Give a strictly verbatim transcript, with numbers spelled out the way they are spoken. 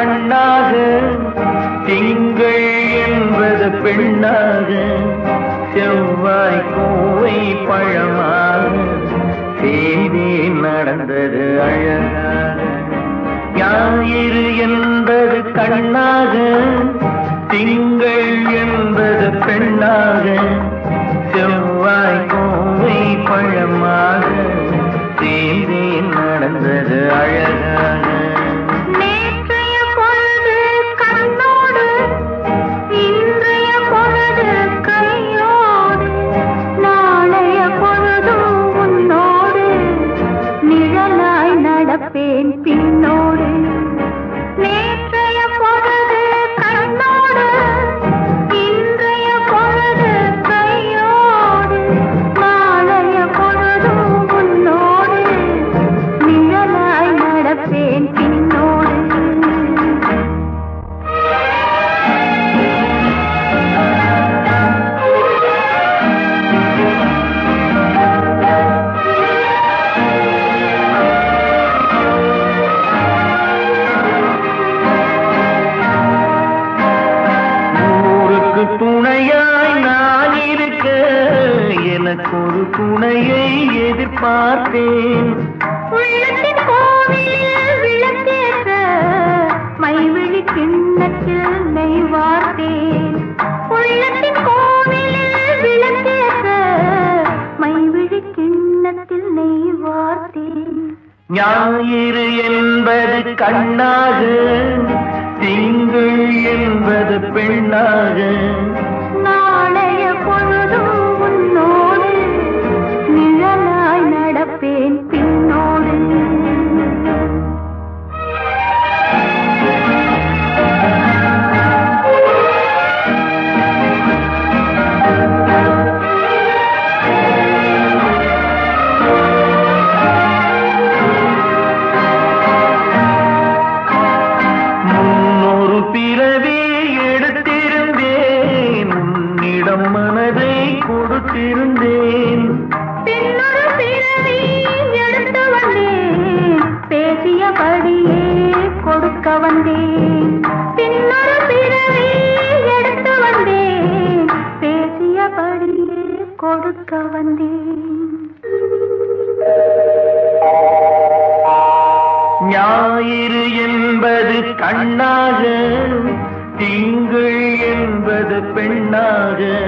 கண்ணாக, திங்கள் என்பது பெண்ணாக, செவ்வாய் கோவை பழமாக சேதி நடந்தது அழகாக. ஞாயிறு என்பது கண்ணாக, திங்கள் என்பது பெண்ணாக, செவ்வாய் கோவை பழமாக சேதி நடந்தது அழகாக. நேற்றைய பொழுது கண்ணோடு, இன்றைய பொழுது கையோடு, நாளைய பொழுதும் உன்னோடு, நிழலாய் நடப்பேன் பின்னோடு. நேற்றைய பொழுது கண்ணோடு, இன்றைய பொழுது கையோடு, நாளைய பொழுதும் உன்னோடு, நிழலாய் நடப்பேன் பின்னோடு. ஊருக்கு துணையாய் நான் இருக்க, எனக்கு ஒரு துணையை எதிர்பார்த்தேன். உள்ளத்தின் கோவிலில் விளக்கேற்ற, மைவிழி கிண்ணத்தில் நெய் வார்த்தேன். உள்ளத்தின் கோவிலில் விளக்கேற்ற, மைவிழி கிண்ணத்தில் நெய் வார்த்தேன். ஞாயிறு என்பது கண்ணாக, திங்கள் என்பது பெண்ணாக, நாளைய பொழுதும் உன்னோடு, நிழலாய் நடப்பேன் பின்னோடு. முன்னொரு பிறவி எடுத்திருந்தேன், உன்னிடம் மனதை கொடுத்திருந்தேன். பின்னொரு பிறவி எடுத்து வந்தேன், பேசியபடியே கொடுக்க வந்தேன். பின்னொரு பிறவி எடுத்து வந்தேன், பேசியபடியே கொடுக்க வந்தேன். ஞாயிறு என்பது கண்ணாக, திங்கள் என்பது பெண்ணாக,